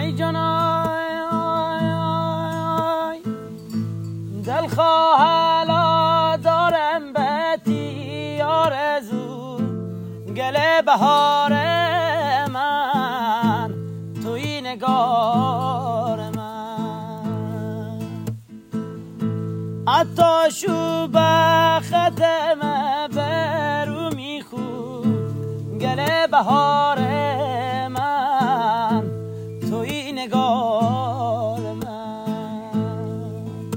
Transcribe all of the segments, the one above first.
ای جانای دل خواهلا دارم بتی آرزو گل بهار من توی نگار من حتی شو به ختم برو میخود گل بهار من توی نگار من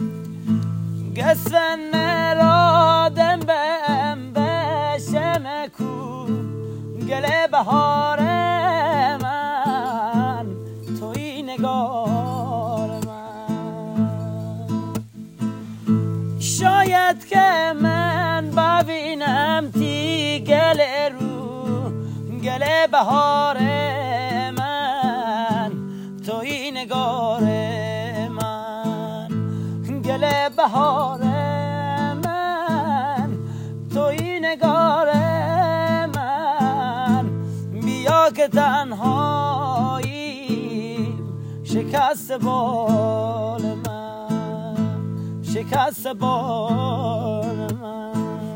گسفن مرادم بهم بشم کو گل بهار من توی نگار من شاید که من ببینم تی گل رو گل بهار من توی نگار من گل بهار من توی نگار من بیا که تنهایی شکست بال من شکست بال من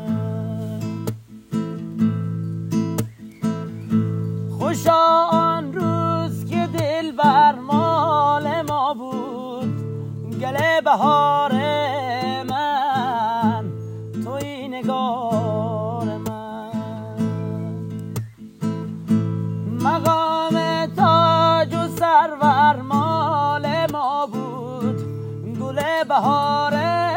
خوشا آن روز که دل بر مال ما بود گل بهار من توی نگار من مقام تاج و سرور مال ما بود گل بهار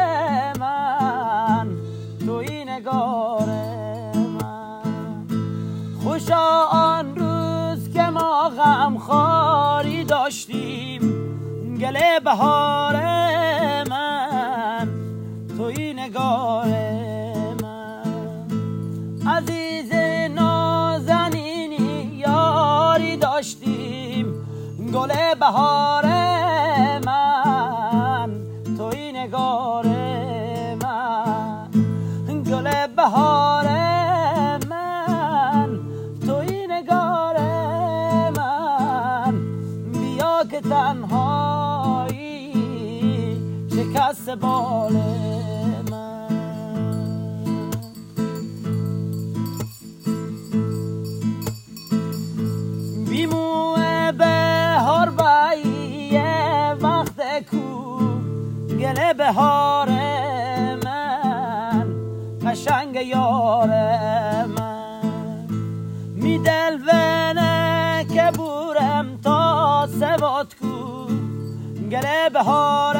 من توی نگار من خوشا آن روز که ما غم خاری داشتیم گل بهار من توی نگار من عزیز نازنینی یاری داشتیم گل بهار من توی نگار من گل بهار من توی نگار من بیا که تنهایی شکست بال من بیمو بهار بایی وقت کو گل بهار من قشنگ یار من می دل ونه که بورم تا سوات کو گل بهار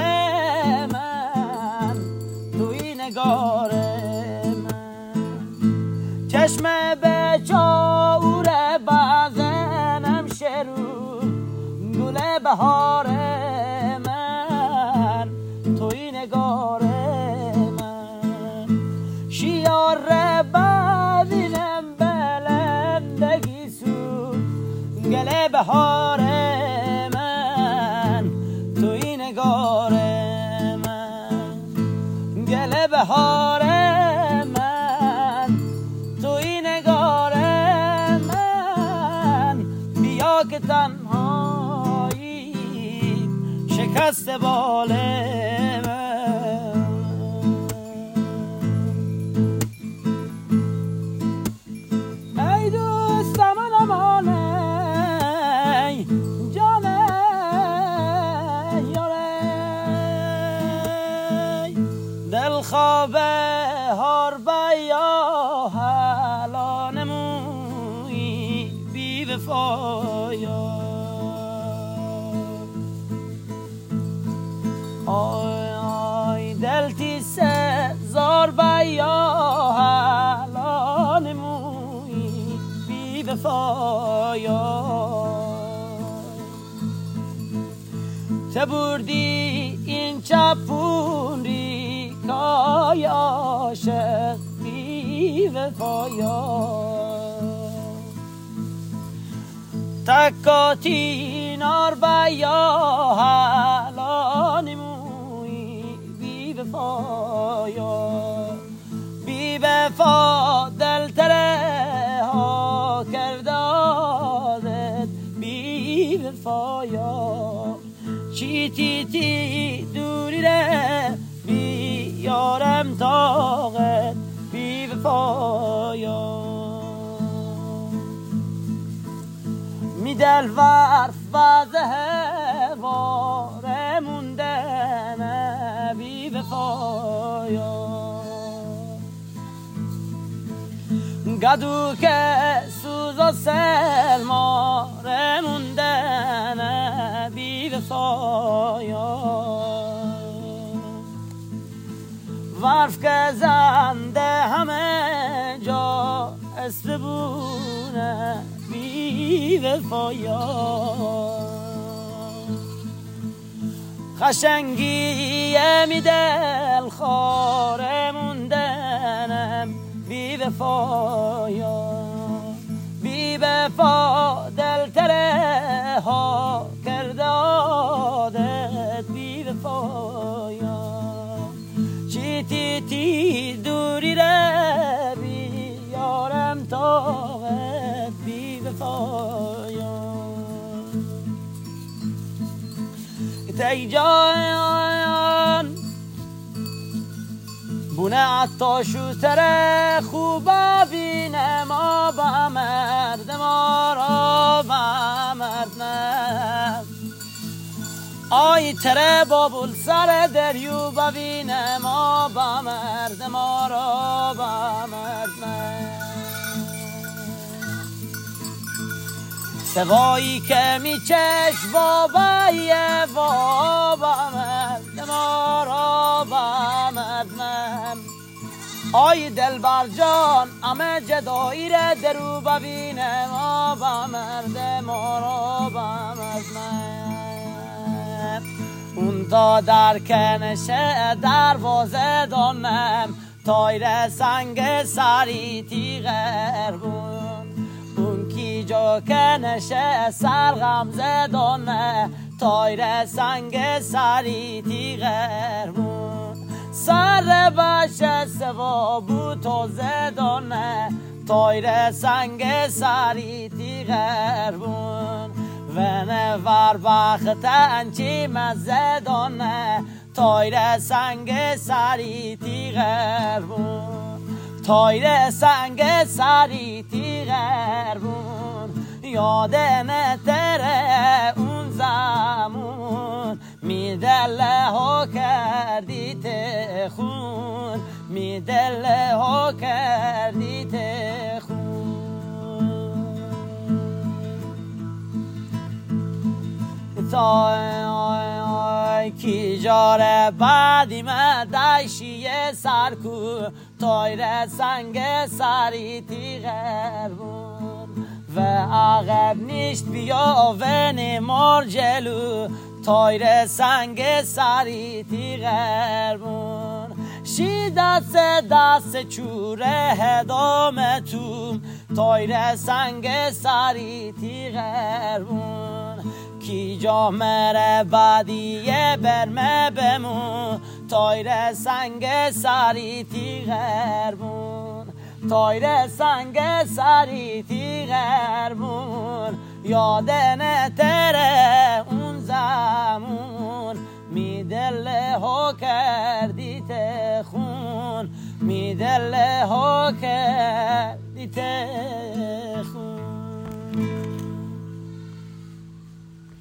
من توی نگار من چشم به چاور بازنم شروع گل بهار من توی نگار من شیار ببینم بلندگی سو گل بهار من توی نگار من گل بهار من توی نگار من بیا که تنهایی شکست بال من ای دوستم نمانه جانه یاره دل خواب هر بیا حالا نموی بی وفایا آی آی دل تیس زار بیا حالا نموی بی وفایا تو بردی این چپون ریکای عاشق بی وفایا تکاتی نار بیا حالا نموی بی وفایا بی وفا دل تره ها کردادت بی بی وفایا چی تی تی دوری ره بیارم طاقت بی وفایا می دل ورف و زهواره موندن بی وفایا گدو که سوز و سرماره موندن بی وفایا ورف که زنده همه جا استبونه بی وفایا خشنگی می دل خاره موندنم بی وفایا بی وفا دل تره ها کرده عادت بی وفایا چی تی تی دوری ره بیارم طاقت بی وفایا تی جان بونه عطاشو تره خوبا بینه ما با مرد ما را با مرد نه آی تره بابول سر دریو ببینه ما با مرد ما را با مرد نه سوایی که می چش بابایه بابا مرد ما را با مرد نه آی دلبر جان همه جدایی ره درو ببینه ما با مرد ما را با مرد نه اون تا در کنشه دروازه دانم تایر سنگ سری تیغر بون اون کی جا کنشه سر غمزه دانه تایر سنگ سری تیغر بون سر باشه سوا بو تازه دانه تایر سنگ سری تیغر بون و نور بختن چی مزه دانه تایر سنگ سری تیغر بون تایر سنگ سری تیغر بون یادم تره اون زمان می دل ها کردی تخون می دل ها کردی تخون تای کی جاره بعدی من دایشیه سرکو تایر سنگ سری تیغر بون و عقب نیشت بیا و نمار جلو تایر سنگ سری تیغر بون شی دست چوره هدام توم تایر سنگ سری تیغر بون کی جا مره بعدیه برمه بمون تایر سنگ سری تیغر بون تایر سنگ سری تیغر بون یادن تره اون زمون می دل ها کردی تخون می دل ها کرد